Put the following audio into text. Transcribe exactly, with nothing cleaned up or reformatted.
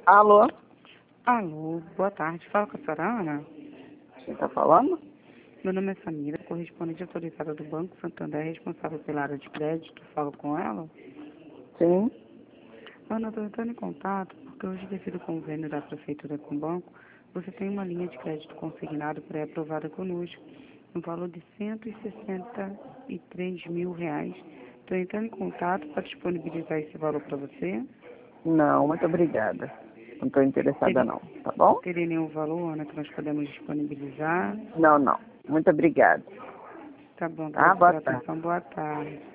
Alô? Alô, boa tarde. Fala com a senhora Ana. Quem tá falando? Meu nome é Samira, correspondente autorizada do Banco Santander, responsável pela área de crédito. Falo com ela. Sim. Ana, estou entrando em contato porque hoje, devido ao convênio da Prefeitura com o banco, você tem uma linha de crédito consignado pré-aprovada conosco, no valor de cento e sessenta e três mil reais. Estou entrando em contato para disponibilizar esse valor para você. Não, muito obrigada. Não estou interessada Teria, não, tá bom? teria nenhum valor, Ana, que nós podemos disponibilizar? Não, não. Muito obrigada. Tá bom, Tá? agradeço Boa pela tarde. atenção. Boa tarde.